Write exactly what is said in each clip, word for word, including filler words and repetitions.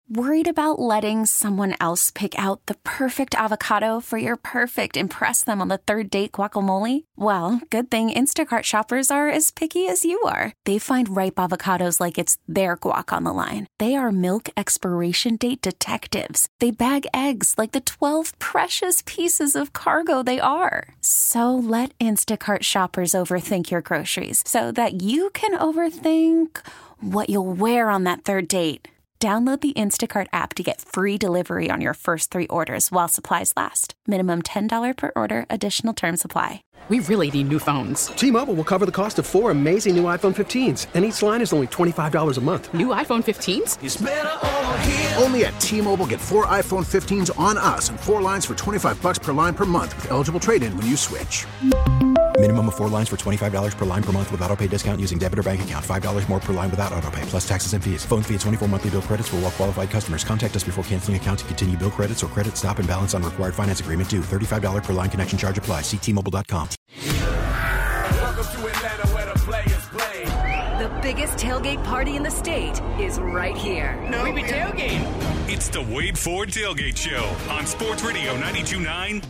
Worried about letting someone else pick out the perfect avocado for your perfect impress them on the third date guacamole? Well, good thing Instacart shoppers are as picky as you are. They find ripe avocados like it's their guac on the line. They are milk expiration date detectives. They bag eggs like the twelve precious pieces of cargo they are. So let Instacart shoppers overthink your groceries so that you can overthink what you'll wear on that third date. Download the Instacart app to get free delivery on your first three orders while supplies last. Minimum ten dollars per order. Additional terms apply. We really need new phones. T-Mobile will cover the cost of four amazing new iPhone fifteens, and each line is only twenty-five dollars a month. New iPhone fifteens? It's better over here. Only at T-Mobile, get four iPhone fifteens on us and four lines for twenty-five dollars per line per month with eligible trade-in when you switch. Minimum of four lines for twenty-five dollars per line per month with autopay discount using debit or bank account. five dollars more per line without autopay, plus taxes and fees. Phone fee at twenty-four monthly bill credits for well-qualified customers. Contact us before canceling account to continue bill credits or credit stop and balance on required finance agreement due. thirty-five dollars per line connection charge applies. See T Mobile dot com. Welcome to Atlanta, where the players play. The biggest tailgate party in the state is right here. No, we be tailgating. It's the Wade Ford Tailgate Show on Sports Radio ninety-two point nine.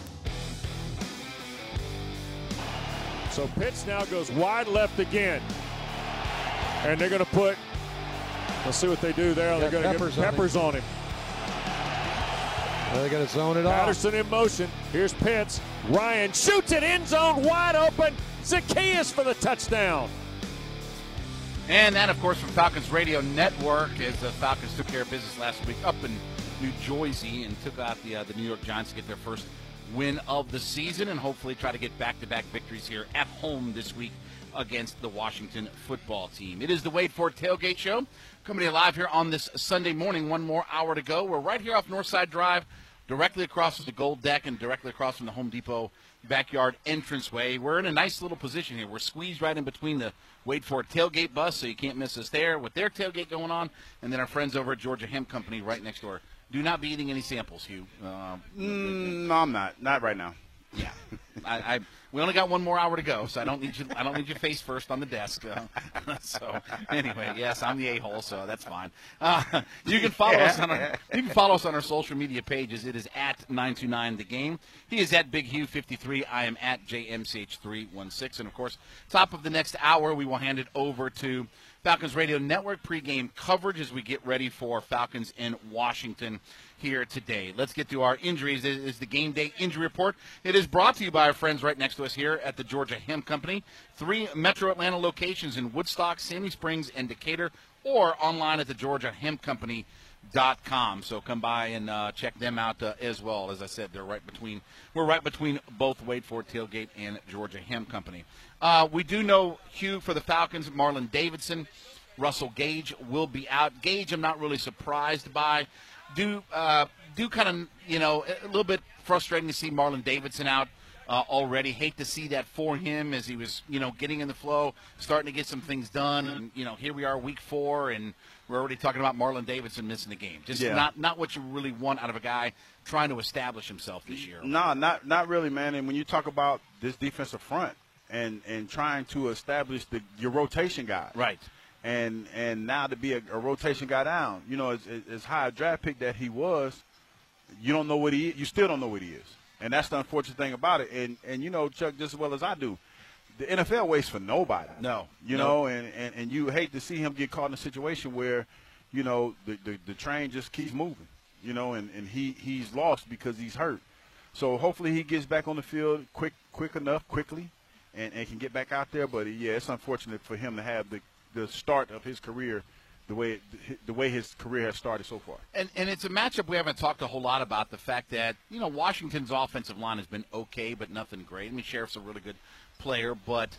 So Pitts now goes wide left again. And they're going to put, let's see what they do there. They're going to get Peppers on him. They're going to zone it off. Patterson in motion. Here's Pitts. Ryan shoots it, end zone, wide open. Zacchaeus for the touchdown. And that, of course, from Falcons Radio Network, as the Falcons took care of business last week up in New Jersey and took out the uh, the New York Giants to get their first win of the season and hopefully try to get back-to-back victories here at home this week against the Washington football team. It is the Wade Ford Tailgate Show, coming to you live here on this Sunday morning. One more hour to go. We're right here off Northside Drive, directly across from the Gold Deck and directly across from the Home Depot backyard entranceway. We're in a nice little position here. We're squeezed right in between the Wade Ford tailgate bus, so you can't miss us there with their tailgate going on, and then our friends over at Georgia Hemp Company right next door. Do not be eating any samples, Hugh. Uh, mm, no, I'm not. Not right now. Yeah, I, I we only got one more hour to go, so I don't need you. I don't need your face first on the desk. Uh, so anyway, yes, I'm the a-hole, so that's fine. Uh, you can follow us on our you can follow us on our social media pages. It is at nine two nine The Game. He is at Big Hugh fifty-three. I am at J M C H three one six, and of course, top of the next hour, we will hand it over to Falcons Radio Network pregame coverage as we get ready for Falcons in Washington here today. Let's get to our injuries. It is the game day injury report. It is brought to you by our friends right next to us here at the Georgia Hemp Company. Three Metro Atlanta locations in Woodstock, Sandy Springs, and Decatur, or online at the georgia hemp company dot com. So come by and uh, check them out uh, as well. As I said, they're right between. We're right between both Wade Ford Tailgate and Georgia Hemp Company. Uh, we do know, Hugh, for the Falcons, Marlon Davidson, Russell Gage will be out. Gage, I'm not really surprised by. Do uh, do kind of, you know, a little bit frustrating to see Marlon Davidson out uh, already. Hate to see that for him as he was, you know, getting in the flow, starting to get some things done. And, you know, here we are week four, and we're already talking about Marlon Davidson missing the game. Just yeah. not not what you really want out of a guy trying to establish himself this year. No, not not really, man. And when you talk about this defensive front and, and trying to establish the your rotation guy. Right. And and now to be a, a rotation guy down, you know, as, as high a draft pick that he was, you don't know what he is. You still don't know what he is. And that's the unfortunate thing about it. And, and you know, Chuck, just as well as I do, the N F L waits for nobody. No. You no. know, and, and, and you hate to see him get caught in a situation where, you know, the, the, the train just keeps moving, you know, and, and he, he's lost because he's hurt. So hopefully he gets back on the field quick quick enough, quickly, and, and can get back out there. But, yeah, it's unfortunate for him to have the, the start of his career the way the way his career has started so far. And and it's a matchup we haven't talked a whole lot about, the fact that, you know, Washington's offensive line has been okay, but nothing great. I mean, Sheriff's a really good player, but,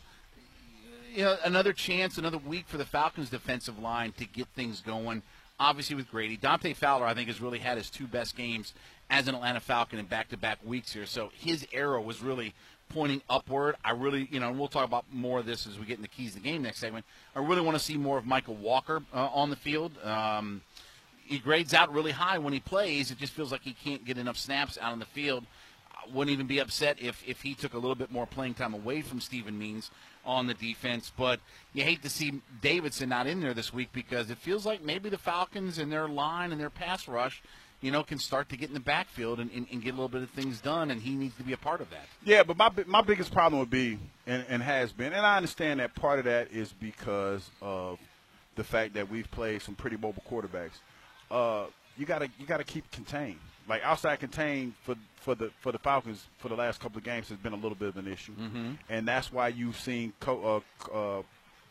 you know, another chance, another week for the Falcons' defensive line to get things going, obviously with Grady. Dante Fowler, I think, has really had his two best games as an Atlanta Falcon in back-to-back weeks here. So his arrow was really pointing upward. I really, you know, and we'll talk about more of this as we get in the keys to the game next segment. I really want to see more of Michael Walker uh, on the field. Um, he grades out really high when he plays. It just feels like he can't get enough snaps out on the field. wouldn't even be upset if, if he took a little bit more playing time away from Stephen Means on the defense. But you hate to see Davidson not in there this week because it feels like maybe the Falcons and their line and their pass rush, you know, can start to get in the backfield and, and, and get a little bit of things done, and he needs to be a part of that. Yeah, but my my biggest problem would be, and, and has been, and I understand that part of that is because of the fact that we've played some pretty mobile quarterbacks. Uh, you gotta you gotta keep contained. Like outside contained for for the for the Falcons for the last couple of games has been a little bit of an issue, mm-hmm. and that's why you've seen co- uh, uh,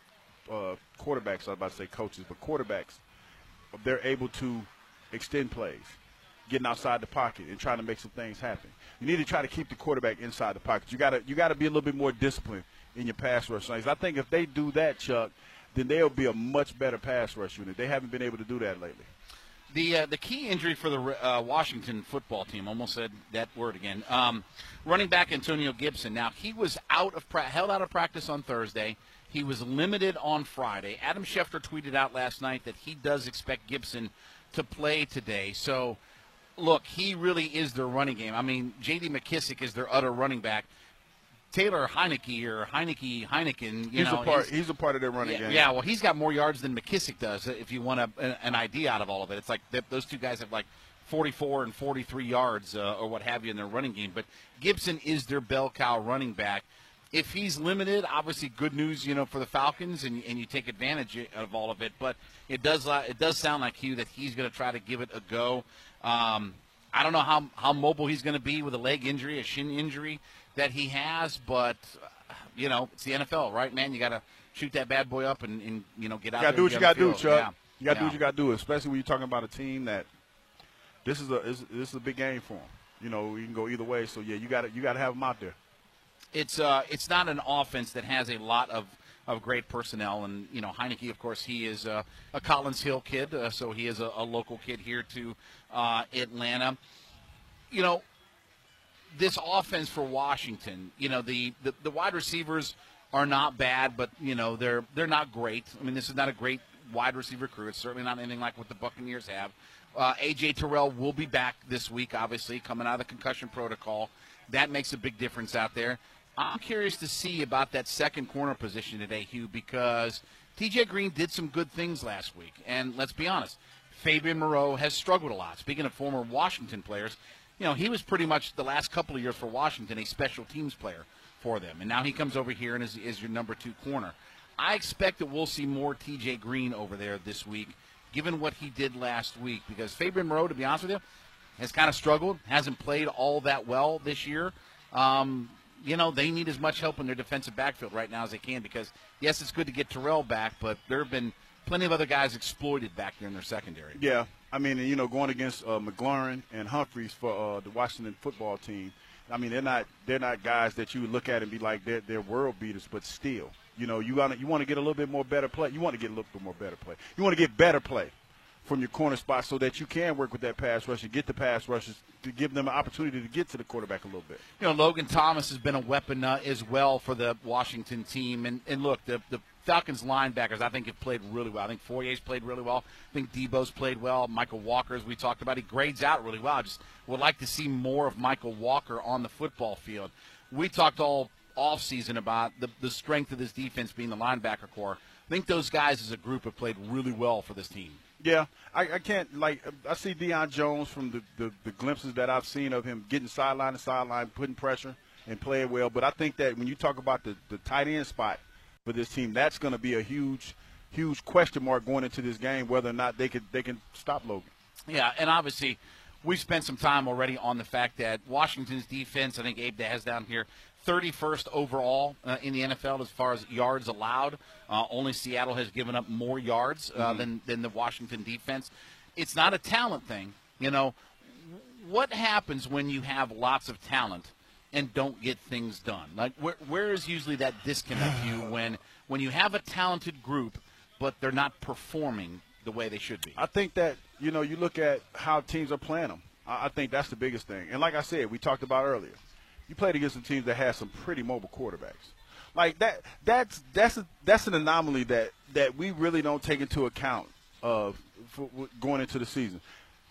uh, quarterbacks. I was about to say coaches, but quarterbacks, they're able to extend plays, getting outside the pocket and trying to make some things happen. You need to try to keep the quarterback inside the pocket. You gotta you gotta be a little bit more disciplined in your pass rush lanes. I think if they do that, Chuck, then they'll be a much better pass rush unit. They haven't been able to do that lately. The uh, the key injury for the uh, Washington football team, almost said that word again, um, running back Antonio Gibson. Now, he was out of pra- held out of practice on Thursday. He was limited on Friday. Adam Schefter tweeted out last night that he does expect Gibson to play today. So, look, he really is their running game. I mean, J D McKissick is their other running back. Taylor Heineke or Heineke Heineken, you he's know, a part. he's, he's a part of their running yeah, game. Yeah, well, he's got more yards than McKissick does. If you want a, an idea out of all of it, it's like th- those two guys have like forty-four and forty-three yards uh, or what have you in their running game. But Gibson is their bell cow running back. If he's limited, obviously good news, you know, for the Falcons, and, and you take advantage of all of it. But it does uh, it does sound like Hugh that he's going to try to give it a go. Um, I don't know how how mobile he's going to be with a leg injury, a shin injury that he has, but uh, you know, it's the N F L, right, man? You got to shoot that bad boy up and, and you know get out. You got to do what you got to do, Chuck. Yeah. You got to yeah. do what you got to do, especially when you're talking about a team that this is a this, this is a big game for them. You know, you can go either way. So yeah, you got to you got to have them out there. It's uh, it's not an offense that has a lot of, of great personnel, and you know Heineke, of course, he is uh, a Collins Hill kid, uh, so he is a, a local kid here to uh, Atlanta. You know, this offense for Washington, you know, the, the, the wide receivers are not bad, but you know they're they're not great. I mean, this is not a great wide receiver crew. It's certainly not anything like what the Buccaneers have. Uh, A J Terrell will be back this week, obviously, coming out of the concussion protocol. That makes a big difference out there. I'm curious to see about that second corner position today, Hugh, because T J Green did some good things last week. And let's be honest, Fabian Moreau has struggled a lot. Speaking of former Washington players, you know, he was pretty much the last couple of years for Washington a special teams player for them. And now he comes over here and is, is your number two corner. I expect that we'll see more T J Green over there this week, given what he did last week, because Fabian Moreau, to be honest with you, has kind of struggled, hasn't played all that well this year. Um, you know, they need as much help in their defensive backfield right now as they can because, yes, it's good to get Terrell back, but there have been plenty of other guys exploited back there in their secondary. Yeah, I mean, you know, going against uh, McLaurin and Humphreys for uh, the Washington football team, I mean, they're not they're not guys that you would look at and be like they're, they're world beaters, but still, you know, you want you want to get a little bit more better play. You want to get a little bit more better play. You want to get better play from your corner spot so that you can work with that pass rush and get the pass rushes to give them an opportunity to get to the quarterback a little bit. You know, Logan Thomas has been a weapon uh, as well for the Washington team. And, and look, the, the Falcons linebackers, I think, have played really well. I think Fourier's played really well. I think Debo's played well. Michael Walker, as we talked about, he grades out really well. I just would like to see more of Michael Walker on the football field. We talked all offseason about the, the strength of this defense being the linebacker core. I think those guys as a group have played really well for this team. Yeah, I, I can't, like, I see Deion Jones from the, the, the glimpses that I've seen of him getting sideline to sideline, putting pressure and playing well. But I think that when you talk about the, the tight end spot for this team, that's going to be a huge, huge question mark going into this game, whether or not they could they can stop Logan. Yeah, and obviously we've spent some time already on the fact that Washington's defense, I think Abe has down here, thirty-first overall uh, in the N F L as far as yards allowed. Uh, only Seattle has given up more yards uh, mm-hmm. than, than the Washington defense. It's not a talent thing. You know, what happens when you have lots of talent and don't get things done? Like, where, where is usually that disconnect you when, when you have a talented group, but they're not performing the way they should be? I think that, you know, you look at how teams are playing them. I, I think that's the biggest thing. And like I said, we talked about earlier, you played against some teams that had some pretty mobile quarterbacks. Like that, that's that's a, that's an anomaly that, that we really don't take into account of for, going into the season.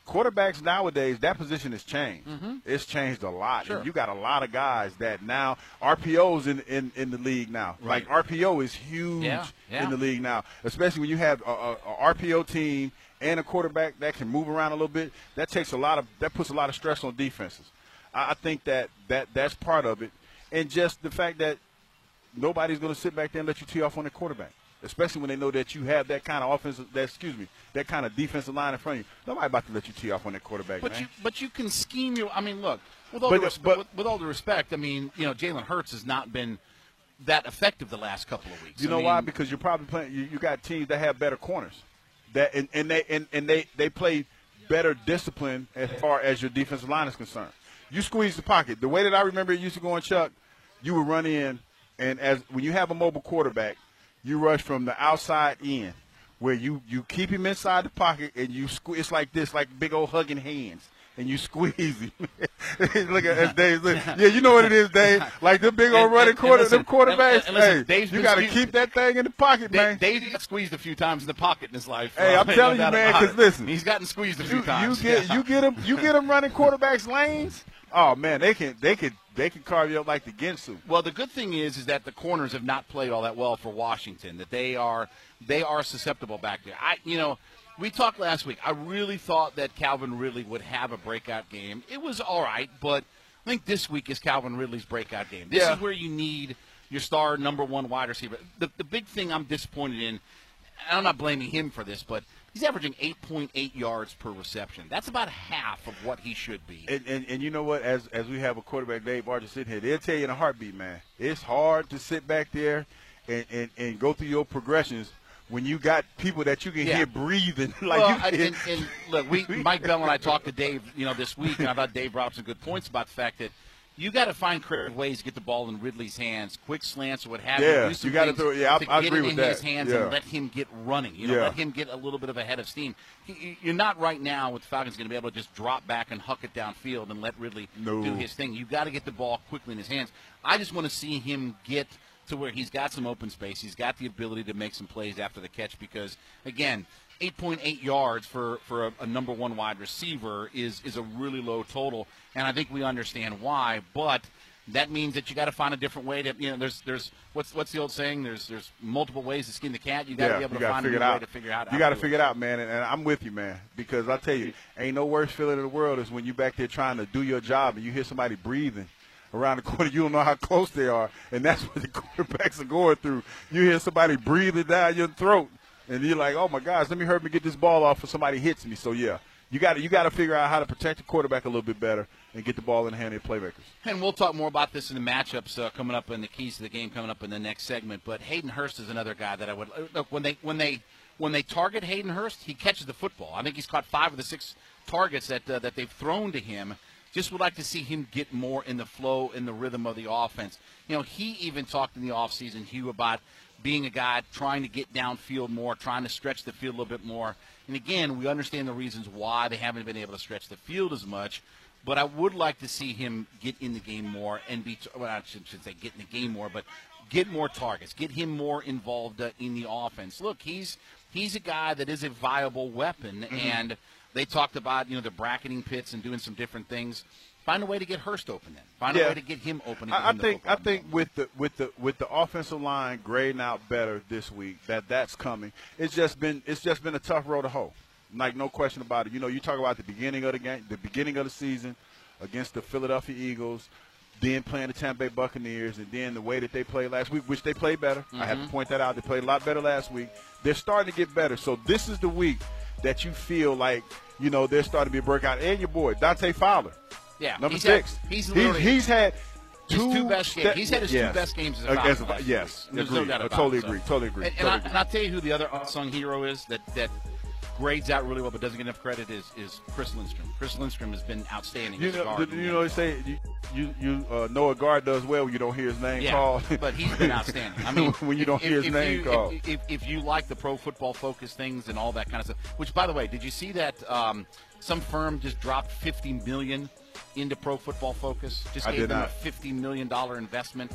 quarterbacks nowadays, that position has changed. Mm-hmm. It's changed a lot. Sure. And you got a lot of guys that now R P Os in in, in the league now. Right. Like R P O is huge yeah, yeah. in the league now, especially when you have a, a, a R P O team and a quarterback that can move around a little bit. That takes a lot of that puts a lot of stress on defenses. I, I think that, that that's part of it, and just the fact that nobody's going to sit back there and let you tee off on the quarterback. Especially when they know that you have that kind of offensive, that excuse me, that kind of defensive line in front of you. Nobody about to let you tee off on that quarterback, but man. You, but you can scheme your. I mean, look, with all, but, the, res- but, with, with all the respect, I mean, you know, Jalen Hurts has not been that effective the last couple of weeks. You I know mean, why? Because you're probably playing. You, you got teams that have better corners, that and, and they and, and they they play better discipline as far as your defensive line is concerned. You squeeze the pocket. The way that I remember it used to go in, Chuck, you would run in, and as when you have a mobile quarterback, you rush from the outside in, where you, you keep him inside the pocket and you sque- it's like this, like big old hugging hands, and you squeeze him. Look at that's Dave. Look. Yeah, you know what it is, Dave. Like the big old and, running and, quarter, and listen, them quarterbacks. And, and listen, hey, Dave's you been got to squeezed- keep that thing in the pocket, Dave, man. Dave got squeezed a few times in the pocket in his life. Hey, I'm Uh, telling no you, doubt man. about Because it. listen, he's gotten squeezed a few you, times. You get yeah. you get him you get him running quarterbacks lanes. Oh man, they can they can they can carve you up like the Ginsu. Well, the good thing is, is that the corners have not played all that well for Washington. That they are, they are susceptible back there. I, you know, we talked last week. I really thought that Calvin Ridley would have a breakout game. It was all right, but I think this week is Calvin Ridley's breakout game. This Yeah. is where you need your star number one wide receiver. The the big thing I'm disappointed in, and I'm not blaming him for this, but he's averaging eight point eight yards per reception. That's about half of what he should be. And, and, and you know what? As as we have a quarterback, Dave Archer, sitting here, they'll tell you in a heartbeat, man. It's hard to sit back there and, and, and go through your progressions when you got people that you can Yeah. hear breathing. like well, you I- can. and, and look, we, Mike Bell and I talked to Dave, you know, this week, and I thought Dave brought up some good points about the fact that you got to find creative ways to get the ball in Ridley's hands, quick slants or what have you. Yeah, Do some you gotta things throw- yeah, I- to I get agree it with in that. his hands Yeah. and let him get running. You know, Yeah. let him get a little bit of a head of steam. He- You're not right now with the Falcons going to be able to just drop back and huck it downfield and let Ridley No. do his thing. You've got to get the ball quickly in his hands. I just want to see him get to where he's got some open space. He's got the ability to make some plays after the catch because, again, eight point eight yards for, for a, a number one wide receiver is, is a really low total, and I think we understand why, but that means that you got to find a different way to, you know, there's, there's what's what's the old saying? There's there's multiple ways to skin the cat. You got to yeah, be able you to gotta find a figure new it way out. to figure out. You how got to do figure it. it out, man, and, and I'm with you, man, because I tell you, ain't no worse feeling in the world is when you back there trying to do your job and you hear somebody breathing around the corner. You don't know how close they are, and that's what the quarterbacks are going through. You hear somebody breathing down your throat, and you're like, oh, my gosh, let me hurry me get this ball off before somebody hits me. So, yeah, you got you got to figure out how to protect the quarterback a little bit better and get the ball in the hand of the playmakers. And we'll talk more about this in the matchups uh, coming up and the keys to the game coming up in the next segment. But Hayden Hurst is another guy that I would look when they when they when they target Hayden Hurst, he catches the football. I think he's caught five of the six targets that uh, that they've thrown to him. Just would like to see him get more in the flow, in the rhythm of the offense. You know, he even talked in the offseason, Hugh, about being a guy trying to get downfield more, trying to stretch the field a little bit more. And again, we understand the reasons why they haven't been able to stretch the field as much. But I would like to see him get in the game more and be, well, I should, should say get in the game more, but get more targets, get him more involved uh, in the offense. Look, he's he's a guy that is a viable weapon, Mm-hmm. and they talked about, you know, the bracketing pits and doing some different things. Find a way to get Hurst open then. Find Yeah. a way to get him open. And get I, I him the think I football. think with the with the with the offensive line grading out better this week, that that's coming. It's just been it's just been a tough road to hoe. Like, no question about it. You know, you talk about the beginning of the game, the beginning of the season against the Philadelphia Eagles, then playing the Tampa Bay Buccaneers, and then the way that they played last week, which they played better. Mm-hmm. I have to point that out. They played a lot better last week. They're starting to get better. So this is the week that you feel like, you know, they're starting to be a breakout. And your boy, Dante Fowler. Yeah, Number he's six. Had, he's, he's, he's had his two, two best games. He's had his yes. two best games as a Uh, Falcon as a- last Yes, week. There's agreed. no doubt I about totally it, so. agree. Totally agree. And, and, totally I, agree. and I'll tell you who the other unsung hero is that, that grades out really well but doesn't get enough credit is, is Chris Lindstrom. Chris Lindstrom has been outstanding. You as a know, guard. you know, they say you you, you uh, know a guard does well when you don't hear his name yeah, called. but he's been outstanding. I mean, when you don't if, hear his if name you, called. If, if, if you like the pro football focus things and all that kind of stuff, which, by the way, did you see that um, some firm just dropped fifty million dollars into Pro Football Focus? Just I gave did them not. a fifty million dollars investment.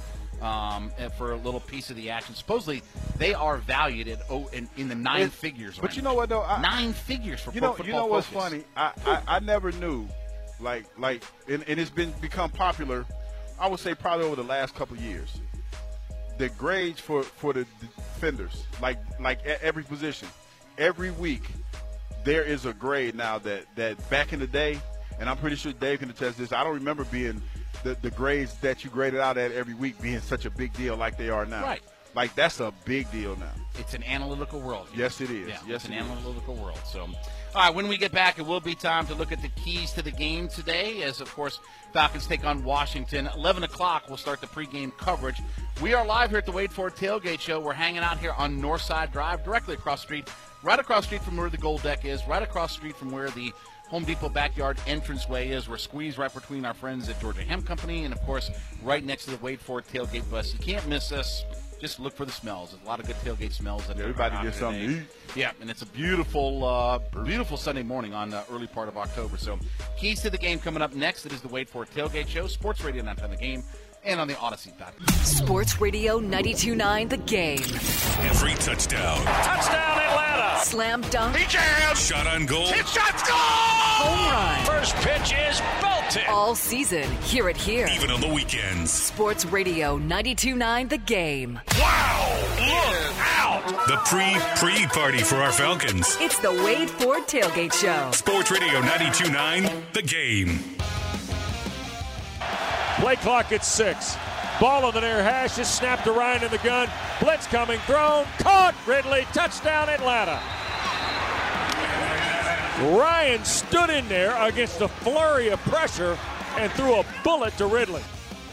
um, for a little piece of the action. Supposedly, they are valued at oh, in, in the nine it, figures. But range. you know what, though? I, nine figures for you Pro know, Football You know what's Focus. funny? I, I, I never knew, like, like, and, and it's been become popular, I would say probably over the last couple of years. The grades for, for the defenders, like like at every position, every week, there is a grade now that, that back in the day, and I'm pretty sure Dave can attest this, I don't remember being the, the grades that you graded out at every week being such a big deal like they are now. Right. Like, that's a big deal now. It's an analytical world. Yes, it is. Yeah, yes, it's an it is. analytical world. So, all right, when we get back, it will be time to look at the keys to the game today as, of course, Falcons take on Washington. eleven o'clock, we'll start the pregame coverage. We are live here at the Wade Ford Tailgate Show. We're hanging out here on Northside Drive, directly across the street, right across the street from where the Gold Deck is, right across the street from where the Home Depot backyard entranceway is. We're squeezed right between our friends at Georgia Hemp Company and, of course, right next to the Wade Ford Tailgate bus. You can't miss us. Just look for the smells. There's a lot of good tailgate smells. That yeah, everybody get gets something to eat. Yeah, and it's a beautiful, uh, beautiful Sunday morning on the early part of October. So, keys to the game coming up next. It is the Wade Ford Tailgate Show, Sports Radio ninety-two nine The Game, and on the Odyssey dot com. Sports Radio ninety-two point nine The Game. Every touchdown. Touchdown, Atlanta. Slam dunk. He jams. Shot on goal. Hit shots, goal! Home run. First pitch is belted. All season, hear it here. Even on the weekends. Sports Radio ninety-two point nine The Game. Wow! Look out! The pre-pre party for our Falcons. It's the Wade Ford Tailgate Show. Sports Radio ninety-two point nine The Game. Play clock at six. Ball on the near hash is snapped to Ryan in the gun. Blitz coming, thrown, caught. Ridley, touchdown Atlanta. Ryan stood in there against a flurry of pressure and threw a bullet to Ridley.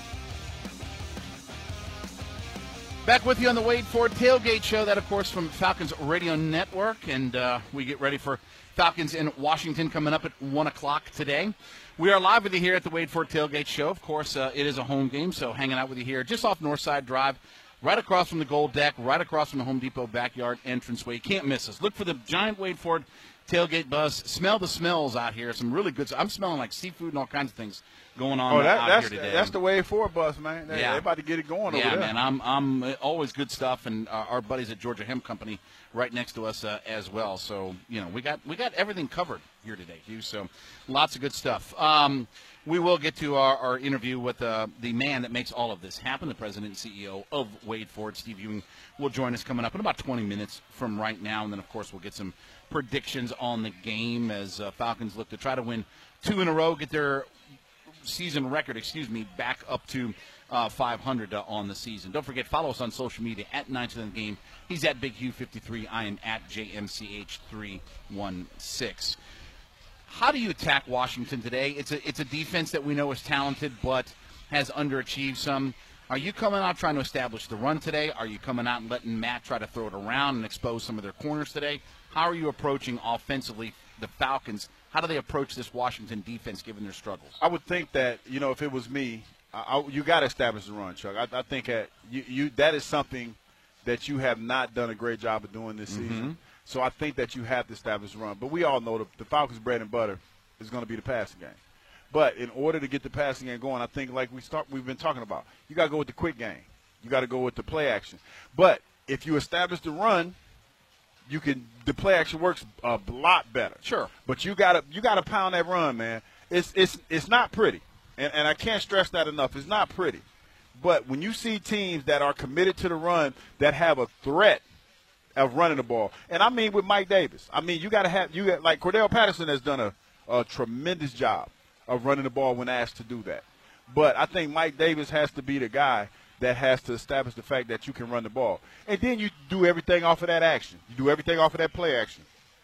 Back with you on the Wade Ford Tailgate Show. That, of course, from Falcons Radio Network. And uh, we get ready for Falcons in Washington coming up at one o'clock today. We are live with you here at the Wade Ford Tailgate Show. Of course, uh, it is a home game, so hanging out with you here just off Northside Drive, right across from the Gold Deck, right across from the Home Depot backyard entranceway. You can't miss us. Look for the giant Wade Ford Tailgate bus. Smell the smells out here. Some really good. I'm smelling like seafood and all kinds of things going on oh, that, out that's, here today. That's the Wade Ford bus, man. They, yeah. They're about to get it going yeah, over there. man. I'm, I'm always good stuff, and uh, our buddies at Georgia Hemp Company right next to us uh, as well. So, you know, we got we got everything covered here today, Hugh. So, lots of good stuff. Um, we will get to our, our interview with uh, the man that makes all of this happen, the president and C E O of Wade Ford. Steve Ewing will join us coming up in about twenty minutes from right now. And then, of course, we'll get some predictions on the game as uh, Falcons look to try to win two in a row, get their season record, excuse me, back up to uh, five hundred uh, on the season. Don't forget, follow us on social media at ninety-two nine The Game. He's at Big Hugh fifty-three. I am at J M C H three one six. How do you attack Washington today? It's a it's a defense that we know is talented but has underachieved some. Are you coming out trying to establish the run today? Are you coming out and letting Matt try to throw it around and expose some of their corners today? How are you approaching offensively the Falcons? How do they approach this Washington defense given their struggles? I would think that, you know, if it was me, I, I, you got to establish the run, Chuck. I, I think that you, you that is something that you have not done a great job of doing this season. Mm-hmm. So I think that you have to establish the run. But we all know the, the Falcons' bread and butter is going to be the passing game. But in order to get the passing game going, I think like we start, we've been talking about, you got to go with the quick game. You got to go with the play action. But if you establish the run, you can the play action works a lot better. Sure. But you got to you got to pound that run, man. It's it's it's not pretty, and and I can't stress that enough. It's not pretty. But when you see teams that are committed to the run, that have a threat of running the ball, and I mean with Mike Davis, I mean you got to have you got like Cordell Patterson has done a, a tremendous job of running the ball when asked to do that. But I think Mike Davis has to be the guy that has to establish the fact that you can run the ball. And then you do everything off of that action. You do everything off of that play action.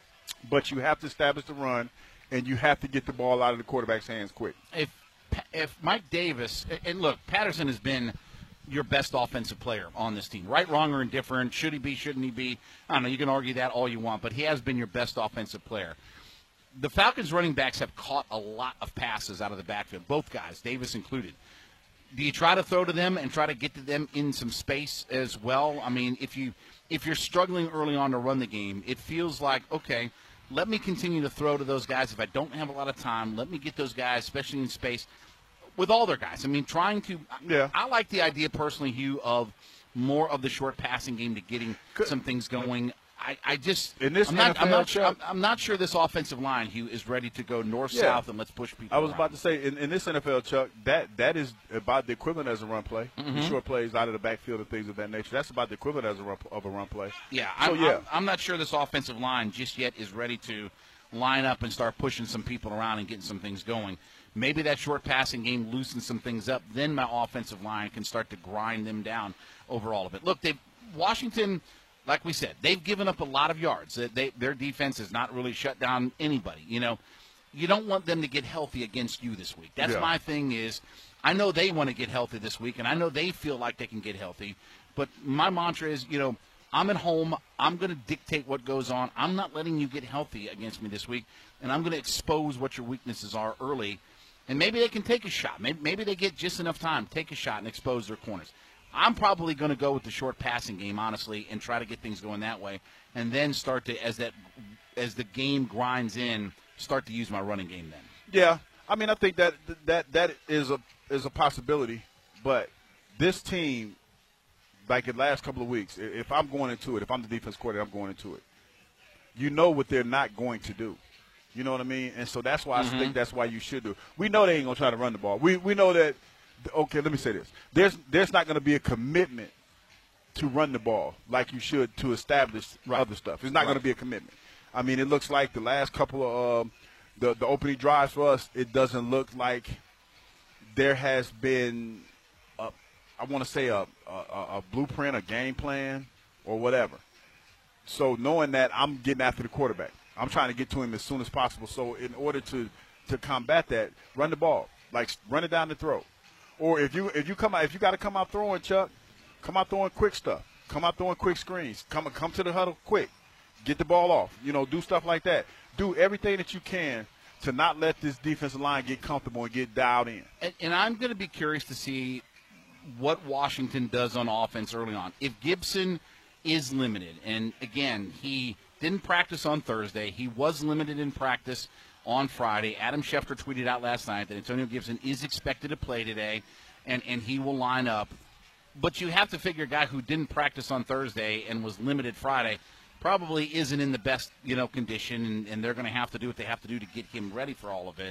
But you have to establish the run, and you have to get the ball out of the quarterback's hands quick. If if Mike Davis – and look, Patterson has been your best offensive player on this team. Right, wrong, or indifferent. Should he be, shouldn't he be? I don't know. You can argue that all you want, but he has been your best offensive player. The Falcons running backs have caught a lot of passes out of the backfield, both guys, Davis included. Do you try to throw to them and try to get to them in some space as well? I mean, if you if you're struggling early on to run the game, it feels like, okay, let me continue to throw to those guys. If I don't have a lot of time, let me get those guys, especially in space. with all their guys. I mean, trying to yeah. I, I like the idea personally, Hugh, of more of the short passing game to getting some things going. I, I just in this I'm not, N F L, I'm not sure Chuck, I'm, I'm not sure this offensive line, Hugh, is ready to go north yeah. south and let's push people. I was around. about to say in, in this N F L, Chuck, that that is about the equivalent as a run play. Mm-hmm. The short plays out of the backfield and things of that nature. That's about the equivalent as a run, of a run play. Yeah, so, I'm, yeah. I'm, I'm not sure this offensive line just yet is ready to line up and start pushing some people around and getting some things going. Maybe that short passing game loosens some things up. Then my offensive line can start to grind them down over all of it. Look, they Washington, like we said, they've given up a lot of yards. They, their defense has not really shut down anybody. You know, you don't want them to get healthy against you this week. That's yeah. my thing is I know they want to get healthy this week, and I know they feel like they can get healthy. But my mantra is, you know, I'm at home. I'm going to dictate what goes on. I'm not letting you get healthy against me this week, and I'm going to expose what your weaknesses are early. And maybe they can take a shot. Maybe, maybe they get just enough time to take a shot and expose their corners. I'm probably going to go with the short passing game, honestly, and try to get things going that way, and then start to, as that, as the game grinds in, start to use my running game then. Yeah, I mean, I think that that that is a is a possibility, but this team, like the last couple of weeks, if I'm going into it, if I'm the defense coordinator, I'm going into it. You know what they're not going to do. You know what I mean? And so that's why Mm-hmm. I think that's why you should do it. We know they ain't going to try to run the ball. We we know that. Okay, let me say this. There's there's not going to be a commitment to run the ball like you should to establish right. other stuff. It's not right. going to be a commitment. I mean, it looks like the last couple of um, the the opening drives for us, it doesn't look like there has been, a, I want to say a, a, a blueprint, a game plan, or whatever. So knowing that, I'm getting after the quarterback. I'm trying to get to him as soon as possible. So in order to, to combat that, run the ball, like run it down the throat. Or if you if you come out if you got to come out throwing, Chuck, come out throwing quick stuff. Come out throwing quick screens. Come come to the huddle quick. Get the ball off. You know, do stuff like that. Do everything that you can to not let this defensive line get comfortable and get dialed in. And, and I'm going to be curious to see what Washington does on offense early on. If Gibson is limited, and again, he didn't practice on Thursday. He was limited in practice on Friday. Adam Schefter tweeted out last night that Antonio Gibson is expected to play today, and, and he will line up. But you have to figure a guy who didn't practice on Thursday and was limited Friday probably isn't in the best, you know, condition, and, and they're going to have to do what they have to do to get him ready for all of it.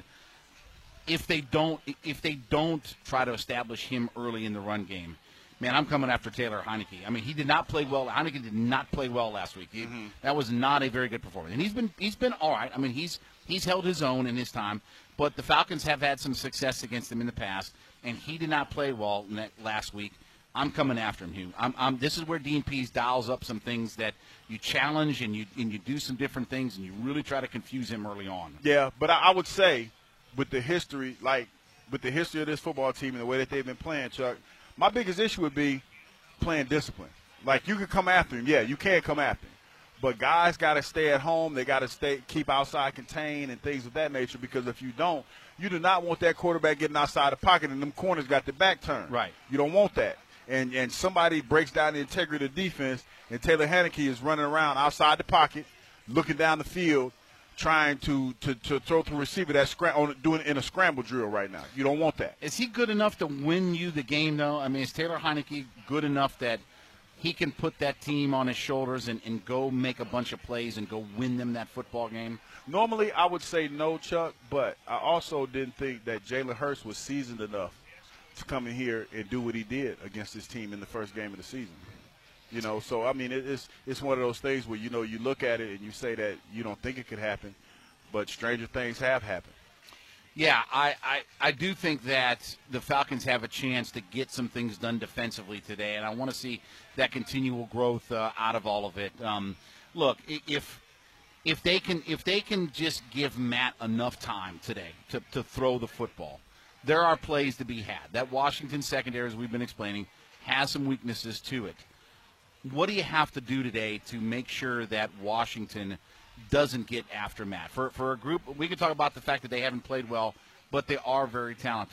If they don't, if they don't try to establish him early in the run game, man, I'm coming after Taylor Heineke. I mean, he did not play well. Heineke did not play well last week. He, mm-hmm. That was not a very good performance, and he's been he's been all right. I mean, he's he's held his own in his time, but the Falcons have had some success against him in the past, and he did not play well last week. I'm coming after him, Hugh. I'm, I'm, this is where Dean Pease dials up some things that you challenge and you and you do some different things, and you really try to confuse him early on. Yeah, but I, I would say with the history, like with the history of this football team and the way that they've been playing, Chuck, my biggest issue would be playing discipline. Like, you can come after him. Yeah, you can come after him. But guys got to stay at home. They got to stay, keep outside contained and things of that nature, because if you don't, you do not want that quarterback getting outside the pocket and them corners got their back turned. Right. You don't want that. And and somebody breaks down the integrity of the defense, and Taylor Heineke is running around outside the pocket, looking down the field, trying to, to, to throw to a receiver that's scram- on, doing it in a scramble drill right now. You don't want that. Is he good enough to win you the game, though? I mean, is Taylor Heineke good enough that he can put that team on his shoulders and, and go make a bunch of plays and go win them that football game? Normally, I would say no, Chuck, but I also didn't think that Jalen Hurts was seasoned enough to come in here and do what he did against this team in the first game of the season. You know, so, I mean, it, it's it's one of those things where, you know, you look at it and you say that you don't think it could happen, but stranger things have happened. Yeah, I, I, I do think that the Falcons have a chance to get some things done defensively today, and I want to see that continual growth uh, out of all of it. Um, look, if if they can if they can just give Matt enough time today to, to throw the football, there are plays to be had. That Washington secondary, as we've been explaining, has some weaknesses to it. What do you have to do today to make sure that Washington doesn't get after Matt? For for a group, we can talk about the fact that they haven't played well, but they are very talented.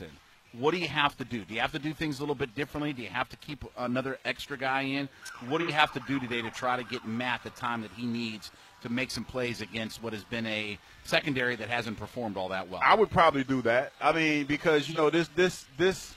what do you have to do? Do you have to do things a little bit differently? Do you have to keep another extra guy in? What do you have to do today to try to get Matt the time that he needs to make some plays against what has been a secondary that hasn't performed all that well? I would probably do that. I mean, because, you know, this this this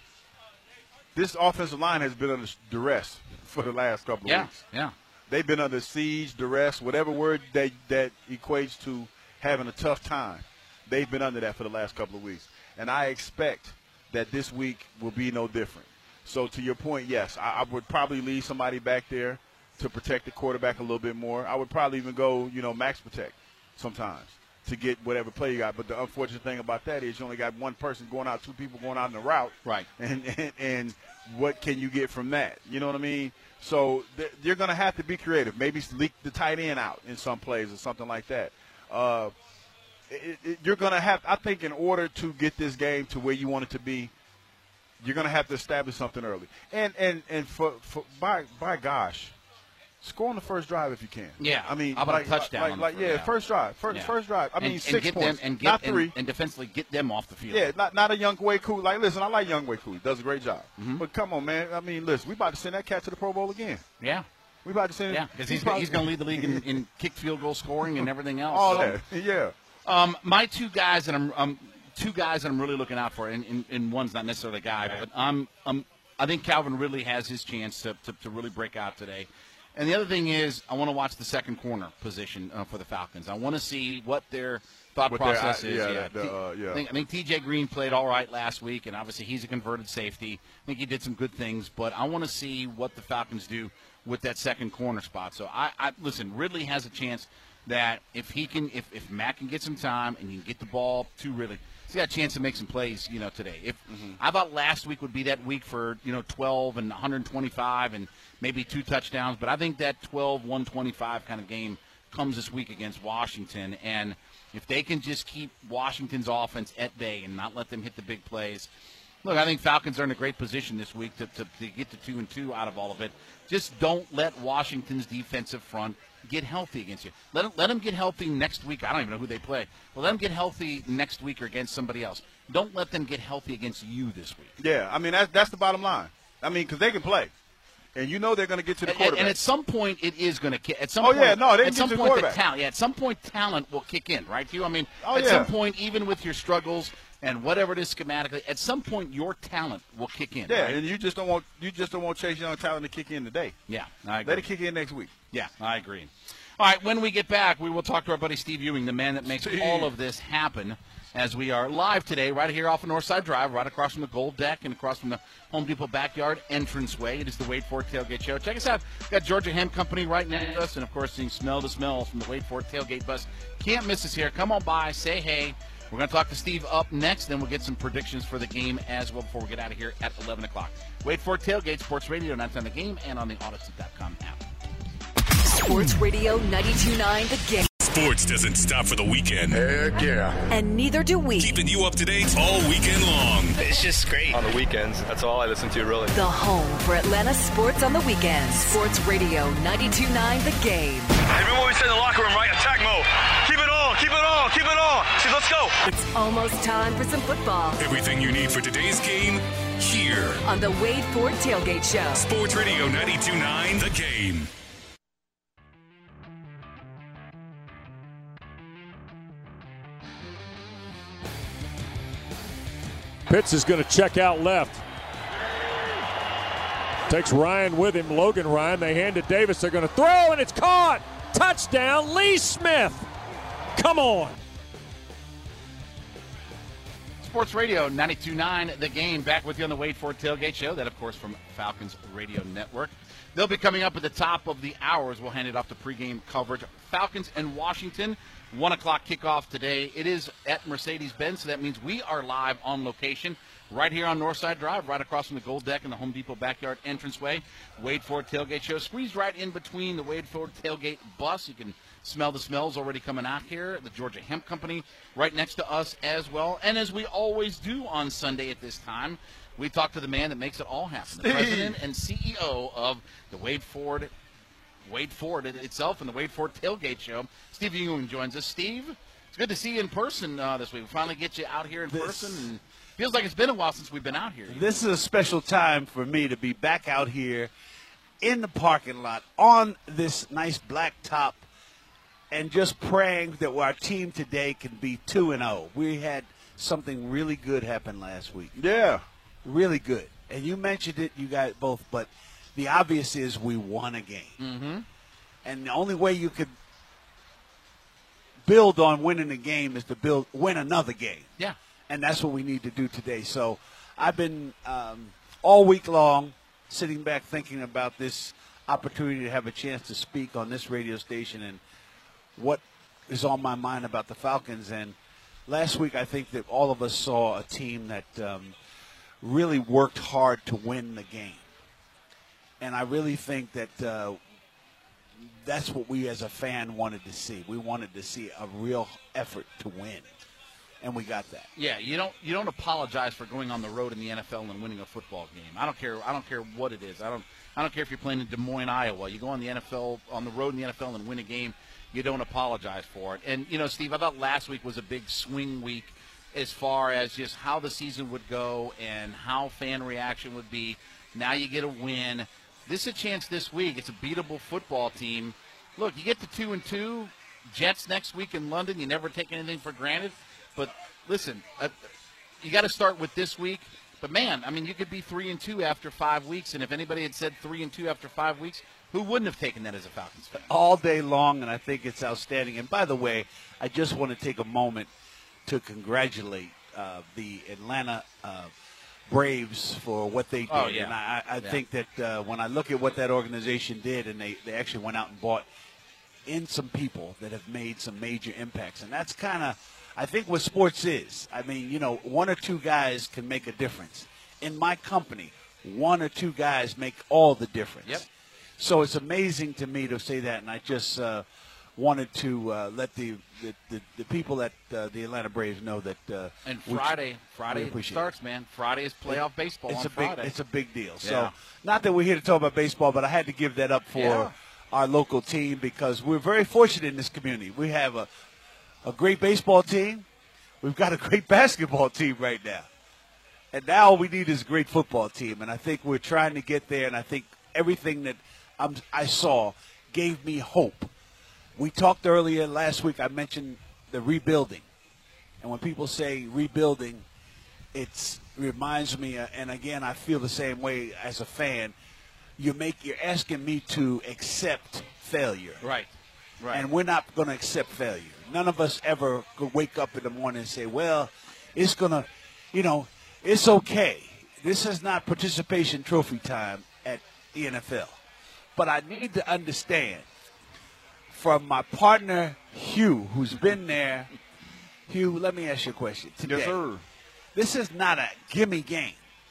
this offensive line has been under duress for the last couple of yeah, weeks. Yeah, They've been under siege, duress, whatever word that, that equates to having a tough time. They've been under that for the last couple of weeks. And I expect that this week will be no different. So to your point, yes, I, I would probably leave somebody back there to protect the quarterback a little bit more. I would probably even go, you know, max protect sometimes to get whatever play you got. But the unfortunate thing about that is you only got one person going out, two people going out in the route. Right. And and, and what can you get from that? You know what I mean? So th- you're going to have to be creative. Maybe leak the tight end out in some plays or something like that. Uh, it, it, you're going to have – I think in order to get this game to where you want it to be, you're going to have to establish something early. And and and for, for by by gosh, score on the first drive if you can. Yeah. I mean, how about like, a touchdown? Like, like, like yeah, yeah, first drive. First, yeah. first drive. I mean, and, six and get points, them and get, not three. And, and defensively get them off the field. Yeah, not not a young Wei Koo. Like, listen, I like young Wei Koo. He does a great job. Mm-hmm. But come on, man. I mean, listen, we about to send that cat to the Pro Bowl again. Yeah. We about to send Yeah, because he's, probably, he's going to lead the league in, in kicked field goal scoring and everything else. All so. that, yeah. Um, my two guys that I'm um, two guys that I'm really looking out for, and, and, and one's not necessarily a guy, but I'm, um, I think Calvin Ridley has his chance to, to, to really break out today. And the other thing is, I want to watch the second corner position uh, for the Falcons. I want to see what their thought What process their- is. yeah, Yeah, the, uh, yeah. I think, I think T J Green played all right last week, and obviously he's a converted safety. I think he did some good things, but I want to see what the Falcons do with that second corner spot. So I, I listen. Ridley has a chance that if he can, if, if Matt can get some time and you can get the ball to Ridley, he's got a chance to make some plays. You know, today. If mm-hmm. I thought last week would be that week for you know twelve and one twenty-five and maybe two touchdowns, but I think that twelve, one twenty-five kind of game comes this week against Washington, and if they can just keep Washington's offense at bay and not let them hit the big plays. Look, I think Falcons are in a great position this week to, to, to get to two and two out of all of it. Just don't let Washington's defensive front get healthy against you. Let them, let them get healthy next week. I don't even know who they play. Well, let them get healthy next week or against somebody else. Don't let them get healthy against you this week. Yeah, I mean, that's, that's the bottom line. I mean, because they can play. And you know they're going to get to the and, quarterback. And at some point, it is going to kick. At some oh, point, yeah, no, they can at get some to the point, the quarterback. talent, yeah, at some point, talent will kick in, right, Hugh? I mean, oh, at yeah. some point, even with your struggles and whatever it is schematically, at some point, your talent will kick in. Yeah, right? and you just don't want you just don't want Chase Young talent to kick in today. Yeah, I agree. Let it kick in next week. Yeah, I agree. All right, when we get back, we will talk to our buddy Steve Ewing, the man that makes Steve. all of this happen, as we are live today right here off of Northside Drive, right across from the Gold Deck and across from the Home Depot Backyard entranceway. It is the Wade Ford Tailgate Show. Check us out. We've got Georgia Hemp Company right next to us, and, of course, seeing Smell the Smells from the Wade Ford Tailgate bus. Can't miss us here. Come on by. Say hey. We're going to talk to Steve up next, then we'll get some predictions for the game as well before we get out of here at eleven o'clock. Wade Ford Tailgate, Sports Radio, ninety-two nine The Game, and on the Odyssey dot com app. Sports Radio ninety-two point nine The Game. Sports doesn't stop for the weekend. Heck yeah. And neither do we. Keeping you up to date all weekend long. It's just great. On the weekends, that's all I listen to, really. The home for Atlanta sports on the weekends. Sports Radio ninety-two point nine The Game. Hey, remember what we said in the locker room, right? Attack mode. Keep it on, keep it on, keep it on. See, let's go. It's almost time for some football. Everything you need for today's game, here. On the Wade Ford Tailgate Show. Sports Radio ninety-two point nine The Game. Pitts is going to check out left. Takes Ryan with him, Logan Ryan. They hand it Davis. They're going to throw, and it's caught. Touchdown, Lee Smith. Come on. Sports Radio ninety-two point nine The Game, back with you on the Wade Ford Tailgate Show. That, of course, from Falcons Radio Network. They'll be coming up at the top of the hours. We'll hand it off to pregame coverage. Falcons and Washington, one o'clock kickoff today. It is at Mercedes-Benz, so that means we are live on location right here on Northside Drive, right across from the Gold Deck and the Home Depot Backyard entranceway. Wade Ford Tailgate Show, squeezed right in between the Wade Ford Tailgate bus. You can smell the smells already coming out here. The Georgia Hemp Company right next to us as well. And as we always do on Sunday at this time, we talk to the man that makes it all happen, the president and C E O of the Wade Ford Wade Ford itself and the Wade Ford Tailgate Show. Steve Ewing joins us. Steve, it's good to see you in person uh, this week. We finally get you out here in this, person. And feels like it's been a while since we've been out here. This is a special time for me to be back out here in the parking lot on this nice black top and just praying that our team today can be two and oh. We had something really good happen last week. Yeah. Really good. And you mentioned it, you guys both, but the obvious is we won a game. Mm-hmm. And the only way you could build on winning a game is to build win another game. Yeah. And that's what we need to do today. So I've been um, all week long sitting back thinking about this opportunity to have a chance to speak on this radio station and what is on my mind about the Falcons. And last week I think that all of us saw a team that um, really worked hard to win the game. And I really think that uh, that's what we as a fan wanted to see. We wanted to see a real effort to win, and we got that. Yeah, you don't you don't apologize for going on the road in the N F L and winning a football game. I don't care. I don't care what it is. I don't. I don't care if you're playing in Des Moines, Iowa. You go on the N F L on the road in the N F L and win a game. You don't apologize for it. And you know, Steve, I thought last week was a big swing week as far as just how the season would go and how fan reaction would be. Now you get a win. This is a chance this week. It's a beatable football team. Look, you get to two and two. Jets next week in London. You never take anything for granted. But listen, uh, you got to start with this week. But man, I mean, you could be three and two after five weeks. And if anybody had said three and two after five weeks, who wouldn't have taken that as a Falcons fan? All day long, and I think it's outstanding. And by the way, I just want to take a moment to congratulate uh, the Atlanta Uh, Braves for what they did. Oh, yeah. And I, I yeah. think that uh, when I look at what that organization did, and they, they actually went out and bought in some people that have made some major impacts. And that's kind of, I think, what sports is. I mean, you know, one or two guys can make a difference. In my company, one or two guys make all the difference. Yep. So it's amazing to me to say that, and I just uh, wanted to uh, let the the, the the people at uh, the Atlanta Braves know that. Uh, and Friday, Friday starts, it. man. Friday is playoff it, baseball it's on a Friday. Big, it's a big deal. Yeah. So, not that we're here to talk about baseball, but I had to give that up for yeah. our local team because we're very fortunate in this community. We have a a great baseball team. We've got a great basketball team right now. And now all we need is a great football team. And I think we're trying to get there, and I think everything that I'm, I saw gave me hope. We talked earlier last week, I mentioned the rebuilding. And when people say rebuilding, it reminds me, uh, and again, I feel the same way as a fan, you make, you're asking me to accept failure. Right, right. And we're not going to accept failure. None of us ever could wake up in the morning and say, well, it's going to, you know, it's okay. This is not participation trophy time at the N F L. But I need to understand from my partner, Hugh, who's been there. Hugh, let me ask you a question. Today, yes, sir. This is not a gimme game.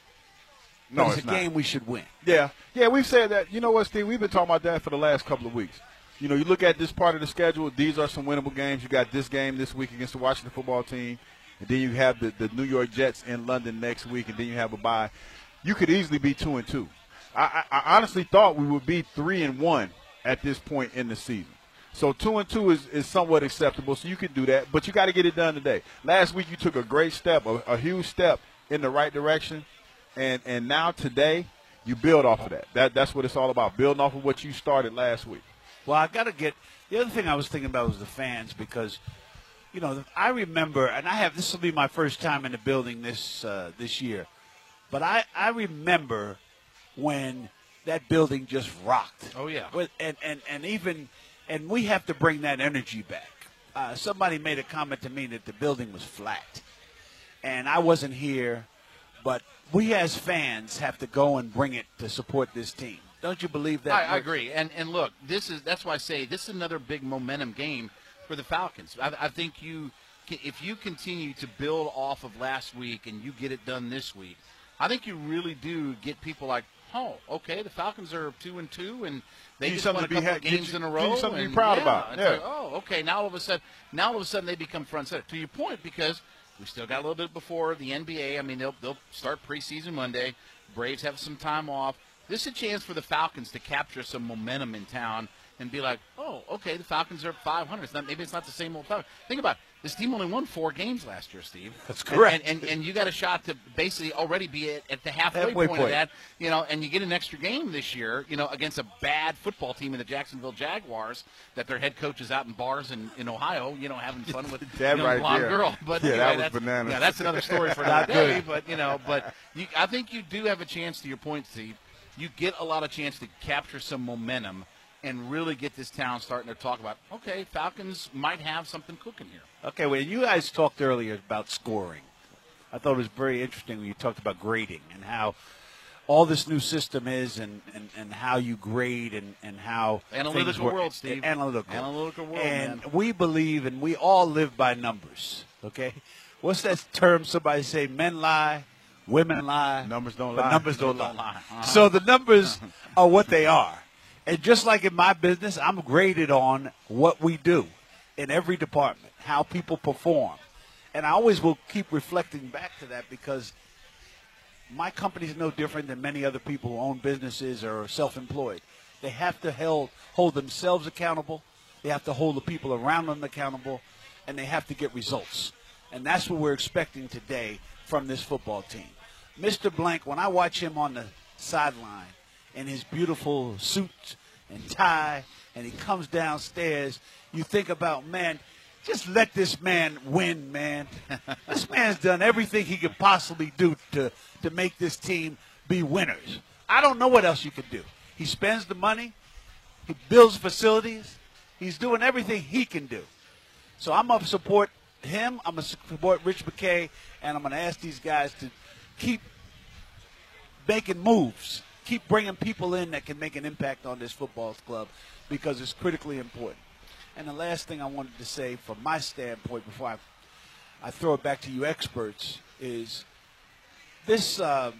No, it's, it's a not. game we should win. Yeah. Yeah, we've said that. You know what, Steve? We've been talking about that for the last couple of weeks. You know, you look at this part of the schedule, these are some winnable games. You got this game this week against the Washington football team. And then you have the, the New York Jets in London next week, and then you have a bye. You could easily be two and two. I, I, I honestly thought we would be three and one at this point in the season. So two and two is, is somewhat acceptable. So you can do that, but you got to get it done today. Last week you took a great step, a, a huge step in the right direction, and and now today you build off of that. That that's what it's all about, building off of what you started last week. Well, I got to get the other thing I was thinking about was the fans because. You know, I remember, and I have, this will be my first time in the building this uh, this year, but I, I remember when that building just rocked. Oh, yeah. With, and, and, and even, and we have to bring that energy back. Uh, somebody made a comment to me that the building was flat, and I wasn't here, but we as fans have to go and bring it to support this team. Don't you believe that? I, I agree. And, and look, this is that's why I say this is another big momentum game for the Falcons. I, I think you, if you continue to build off of last week and you get it done this week, I think you really do get people like, oh, okay, the Falcons are two and two, and they Give just won a couple ha- of games you, in a row. Give something and, to be proud yeah, about. Yeah. Like, oh, okay. Now all of a sudden, now all of a sudden they become front center. To your point, because we still got a little bit before the N B A. I mean, they'll they'll start preseason Monday. Braves have some time off. This is a chance for the Falcons to capture some momentum in town and be like, oh, okay, the Falcons are five hundred. It's not, maybe it's not the same old Falcons. Think about it. This team only won four games last year, Steve. That's correct. And and, and you got a shot to basically already be at, at the halfway, Halfway point, point. of that. You know, and you get an extra game this year, you know, against a bad football team in the Jacksonville Jaguars that their head coach is out in bars in, in Ohio, you know, having fun with That you know, right blonde there. girl. But Yeah, anyway, that was that's, bananas. Yeah, that's another story for Not another day. good. But, you know, but you, I think you do have a chance, to your point, Steve. You get a lot of chance to capture some momentum and really get this town starting to talk about, okay, Falcons might have something cooking here. Okay, well, you guys talked earlier about scoring. I thought it was very interesting when you talked about grading and how all this new system is and, and, and how you grade and, and how Analytical things work. world, Steve. Analytical. Analytical world, And man. we believe and we all live by numbers, okay? What's that term somebody say, men lie, women lie. Numbers don't but lie. numbers don't, Don't lie. lie. Uh-huh. So the numbers are what they are. And just like in my business, I'm graded on what we do in every department, how people perform. And I always will keep reflecting back to that because my company is no different than many other people who own businesses or are self-employed. They have to hold, hold themselves accountable. They have to hold the people around them accountable. And they have to get results. And that's what we're expecting today from this football team. Mister Blank, when I watch him on the sideline in his beautiful suit and tie, and he comes downstairs, you think about, man, just let this man win, man. This man's done everything he could possibly do to, to make this team be winners. I don't know what else you could do. He spends the money. He builds facilities. He's doing everything he can do. So I'm going to support him. I'm going to support Rich McKay, and I'm going to ask these guys to keep making moves, keep bringing people in that can make an impact on this football club because it's critically important. And the last thing I wanted to say from my standpoint before I, I throw it back to you experts is this, um,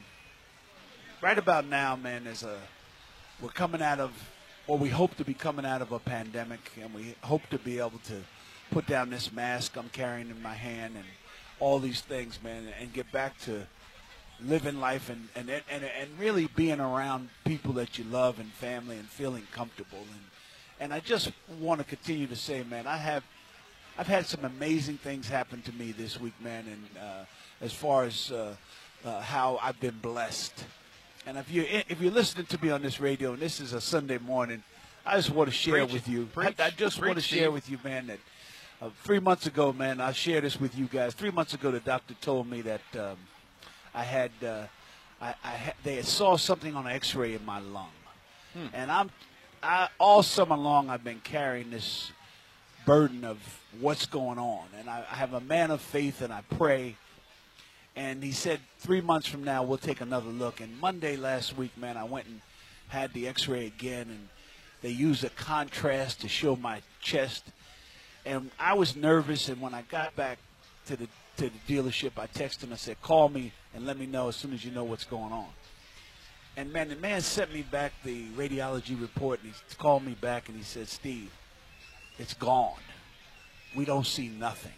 right about now, man, is a, we're coming out of, or we hope to be coming out of a pandemic, and we hope to be able to put down this mask I'm carrying in my hand and all these things, man, and get back to living life and, and, and, and really being around people that you love and family and feeling comfortable. And, and I just want to continue to say, man, I have, I've had some amazing things happen to me this week, man, and uh, as far as uh, uh, how I've been blessed. And if you're, if you're listening to me on this radio, and this is a Sunday morning, I just want to share Preach with it. you. Preach. I, I just Preach, want to share Steve. with you, man, that uh, three months ago, man, I shared this with you guys. Three months ago, the doctor told me that um, I had, uh, I, I had, they saw something on an X-ray in my lung, hmm. and I'm, I all summer long I've been carrying this burden of what's going on, and I, I have a man of faith, and I pray. And he said, three months from now, we'll take another look. And Monday last week, man, I went and had the X-ray again, and they used a contrast to show my chest. And I was nervous, and when I got back to the to the dealership, I texted him and said, call me and let me know as soon as you know what's going on. And, man, the man sent me back the radiology report, and he called me back, and he said, Steve, it's gone. We don't see nothing.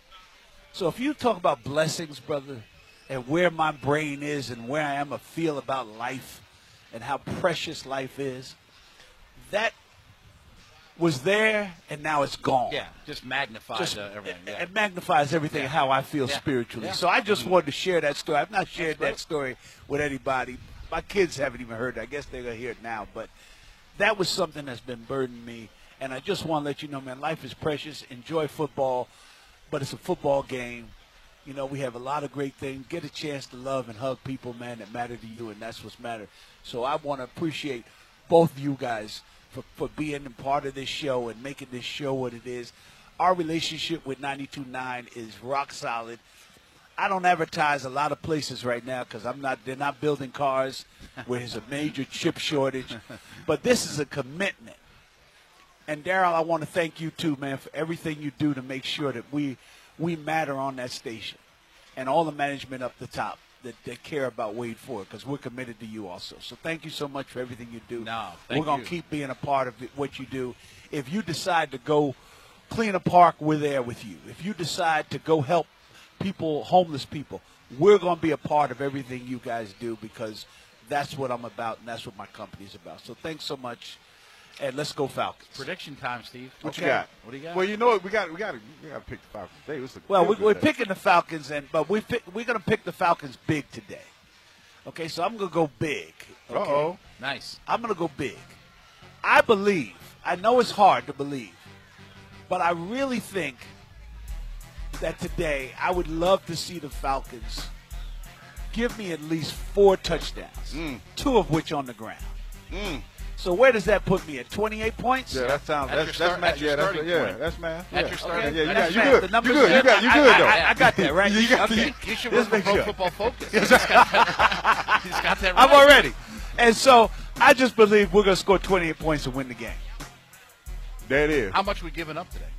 So if you talk about blessings, brother, and where my brain is and where I am a feel about life and how precious life is, that was there and now it's gone. Yeah, just magnifies Just, uh, everything. Yeah. It magnifies everything Yeah. how I feel Yeah. spiritually. Yeah. So I just Mhm. wanted to share that story. I've not shared That's great. that story with anybody. My kids haven't even heard it. I guess they're going to hear it now. But that was something that's been burdening me. And I just want to let you know, man, life is precious. Enjoy football. But it's a football game. You know, we have a lot of great things. Get a chance to love and hug people, man, that matter to you, and that's what's matter. So I want to appreciate both of you guys for, for being a part of this show and making this show what it is. Our relationship with ninety-two point nine is rock solid. I don't advertise a lot of places right now because I'm not. They're not building cars where there's a major chip shortage. But this is a commitment. And, Daryl, I want to thank you, too, man, for everything you do to make sure that we we matter on that station and all the management up the top that, that care about Wade Ford because we're committed to you also. So thank you so much for everything you do. No, thank we're going you. to keep being a part of it, what you do. If you decide to go clean a park, we're there with you. If you decide to go help people, homeless people, we're going to be a part of everything you guys do because that's what I'm about and that's what my company's about. So thanks so much. and let's go Falcons. Prediction time, Steve. What okay. you got? What do you got? Well, you know what? We got we got we got to pick the Falcons today. It's a Well, we, we're day. picking the Falcons, and but we pick, we're going to pick the Falcons big today. Okay, so I'm going to go big. Okay? Uh-oh. Nice. I'm going to go big. I believe, I know it's hard to believe, but I really think that today I would love to see the Falcons give me at least four touchdowns, Mm. two of which on the ground. Mm. So where does that put me at? twenty-eight points? Yeah, that sounds. That's That's your that's start- math. that's your Yeah, that's starting yeah, point. that's math. That's yeah. your starting Okay, yeah, you That's got you math. good. The numbers You good. are- You got you I- good I- though. I, I got that right. You got okay. you- You should Let's work for make Pro sure. Football Focus. He's got that, he's got that right. I'm already. And so I just believe we're going to score twenty-eight points and win the game. There it is. How much we giving up today?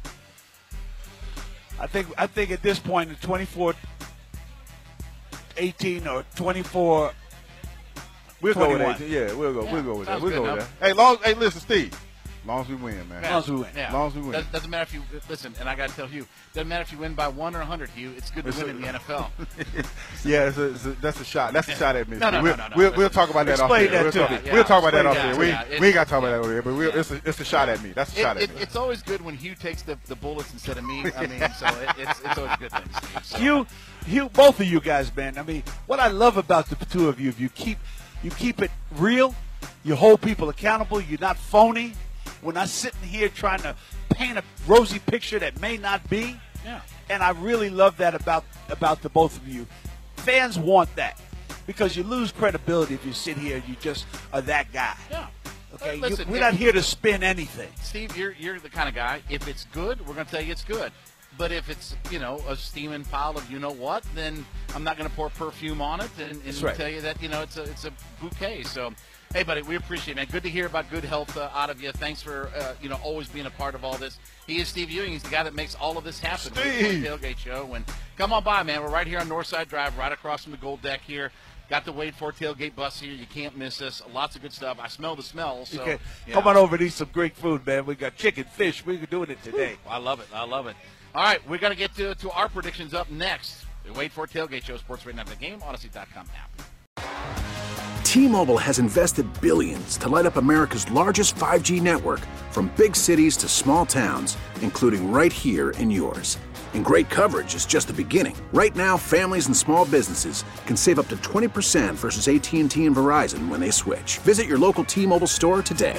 I think I think at this point, it's twenty-four eighteen or twenty-four We'll go with twenty-one. eighteen. Yeah, we'll go. Yeah, We'll go with that. sounds We'll good go with enough. that. Hey, long. Hey, listen, Steve. As long as we win, man. As long as we win. Yeah. As long as we win. Doesn't, doesn't matter if you listen, and I got to tell you, doesn't matter if you win by one or a hundred. Hugh, it's good to It's win a- in the N F L. Yeah, it's a, it's a, that's a shot. That's a shot at me. No, no, we'll, no, no, no. We'll, we'll talk about that off Explain there. that We'll to talk, me. Yeah, we'll talk about that explain off that. there. We, Yeah, it's- we ain't got to talk yeah. about that over there, but we'll, it's, a, it's a shot at me. That's a It, shot it, at me. it's always good when Hugh takes the, the bullets instead of me. I mean, so it, it's it's always a good thing. Steve. So. You, you, both of you guys, man. I mean, what I love about the two of you, if you keep, you keep it real, you hold people accountable. You're not phony. We're not sitting here trying to paint a rosy picture that may not be. Yeah. And I really love that about about the both of you. Fans want that because you lose credibility if you sit here and you just are that guy. Yeah. Okay, Listen, you, we're if- not here to spin anything. Steve, you're you're the kind of guy. If it's good, we're going to tell you it's good. But if it's, you know, a steaming pile of you know what, then I'm not going to pour perfume on it and, and That's right. tell you that, you know, it's a it's a bouquet. So, hey, buddy, we appreciate it, man. Good to hear about good health uh, out of you. Thanks for, uh, you know, always being a part of all this. He is Steve Ewing. He's the guy that makes all of this happen. Steve. With the Tailgate Show. And come on by, man. We're right here on Northside Drive, right across from the Gold Deck here. Got the Wade Ford Tailgate bus here. You can't miss us. Lots of good stuff. I smell the smell. So, Okay. yeah. Come on over and eat some great food, man. We got chicken, fish. We're doing it today. I love it. I love it. All right, we're going to get to, to our predictions up next. The Wait for Tailgate Show, Sports Radio, the game, Odyssey dot com app. T-Mobile has invested billions to light up America's largest five G network, from big cities to small towns, including right here in yours. And great coverage is just the beginning. Right now, families and small businesses can save up to twenty percent versus A T and T and Verizon when they switch. Visit your local T-Mobile store today.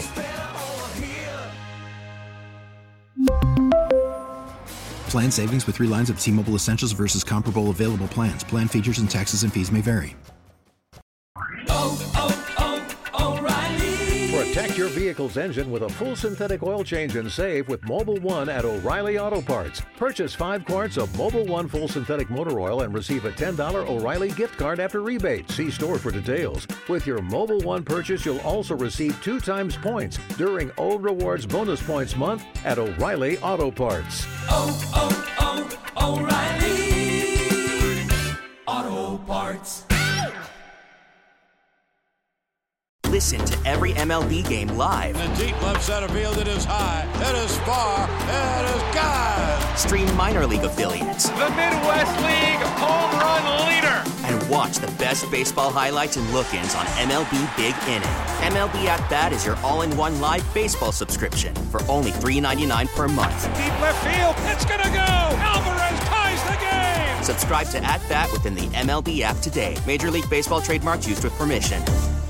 Plan savings with three lines of T-Mobile Essentials versus comparable available plans. Plan features and taxes and fees may vary. Protect your vehicle's engine with a full synthetic oil change and save with Mobile One at O'Reilly Auto Parts. Purchase five quarts of Mobile One full synthetic motor oil and receive a ten dollars O'Reilly gift card after rebate. See store for details. With your Mobile One purchase, you'll also receive two times points during O Rewards Bonus Points Month at O'Reilly Auto Parts. Oh, oh, oh, O'Reilly Auto Parts. Listen to every M L B game live. In the deep left center field, it is high, it is far, it is gone. Stream minor league affiliates. The Midwest League home run leader. And watch the best baseball highlights and look-ins on M L B Big Inning. M L B At Bat is your all-in-one live baseball subscription for only three ninety-nine per month. Deep left field, it's gonna go. Alvarez ties the game. Subscribe to At Bat within the M L B app today. Major League Baseball trademarks used with permission.